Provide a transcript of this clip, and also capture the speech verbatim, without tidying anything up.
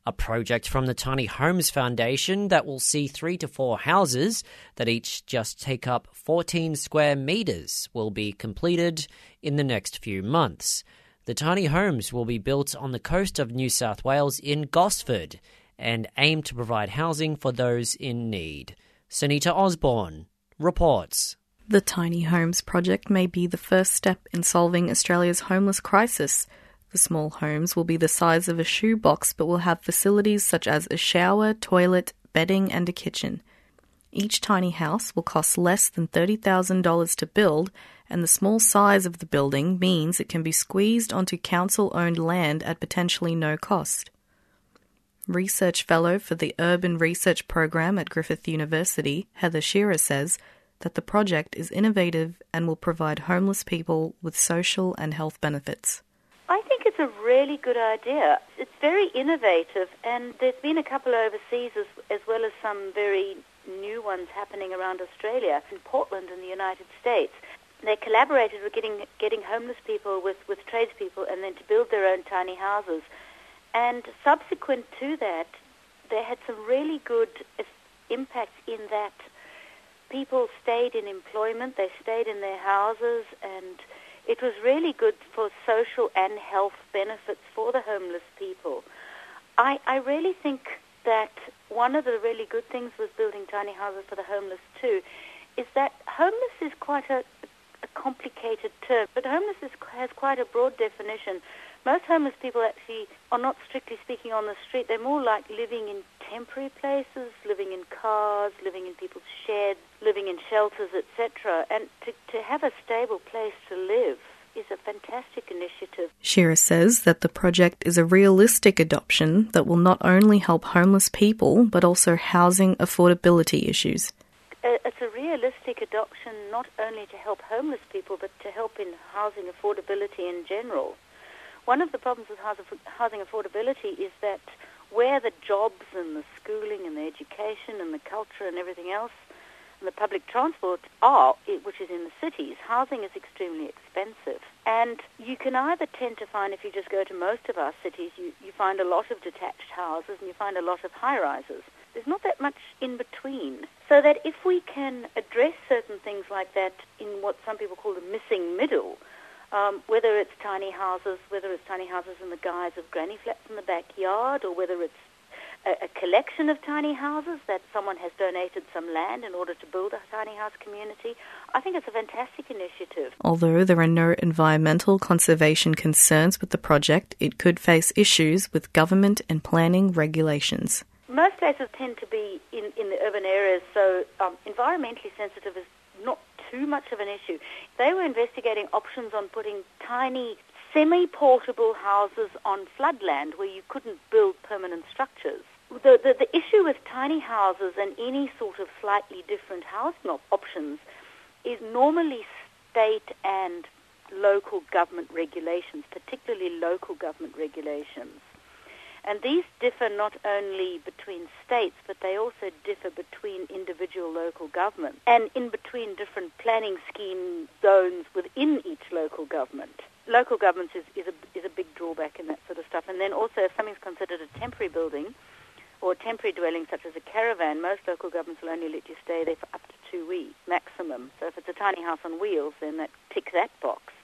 A project from the Tiny Homes Foundation that will see three to four houses that each just take up fourteen square metres will be completed in the next few months. The tiny homes will be built on the coast of New South Wales in Gosford and aim to provide housing for those in need. Sunita Osborne reports. The Tiny Homes project may be the first step in solving Australia's homeless crisis. The small homes will be the size of a shoebox but will have facilities such as a shower, toilet, bedding and a kitchen. Each tiny house will cost less than thirty thousand dollars to build, and the small size of the building means it can be squeezed onto council-owned land at potentially no cost. Research Fellow for the Urban Research Program at Griffith University, Heather Shearer, says that the project is innovative and will provide homeless people with social and health benefits. I think it's a really good idea. It's very innovative, and there's been a couple overseas as, as well as some very new ones happening around Australia, in Portland in the United States. They collaborated with getting getting homeless people with, with tradespeople and then to build their own tiny houses. And subsequent to that, they had some really good impacts in that people stayed in employment, they stayed in their houses, and it was really good for social and health benefits for the homeless people. I, I really think that one of the really good things with building tiny houses for the homeless too is that homeless is quite a, a complicated term, but homeless is, has quite a broad definition. Most homeless people actually are not strictly speaking on the street. They're more like living in temporary places, living in cars, living in people's sheds, living in shelters, et cetera. And to, to have a stable place to live is a fantastic initiative. Shearer says that the project is a realistic adoption that will not only help homeless people, but also housing affordability issues. It's a realistic adoption not only to help homeless people, but to help in housing affordability in general. One of the problems with housing affordability is that where the jobs and the schooling and the education and the culture and everything else and the public transport are, which is in the cities, housing is extremely expensive. And you can either tend to find, if you just go to most of our cities, you, you find a lot of detached houses and you find a lot of high-rises. There's not that much in between. So that if we can address certain things like that in what some people call the missing middle, Um, whether it's tiny houses, whether it's tiny houses in the guise of granny flats in the backyard, or whether it's a, a collection of tiny houses that someone has donated some land in order to build a tiny house community, I think it's a fantastic initiative. Although there are no environmental conservation concerns with the project, it could face issues with government and planning regulations. Most places tend to be in, in the urban areas, so um, environmentally sensitive is not too much of an issue. They were investigating options on putting tiny semi-portable houses on floodland where you couldn't build permanent structures. The, the, the issue with tiny houses and any sort of slightly different housing op- options is normally state and local government regulations, particularly local government regulations. And these differ not only between states, but they also differ between individual local governments and in between different planning scheme zones within each local government. Local governments is, is, a, is a big drawback in that sort of stuff. And then also if something's considered a temporary building or a temporary dwelling such as a caravan, most local governments will only let you stay there for up to two weeks maximum. So if it's a tiny house on wheels, then that ticks that box.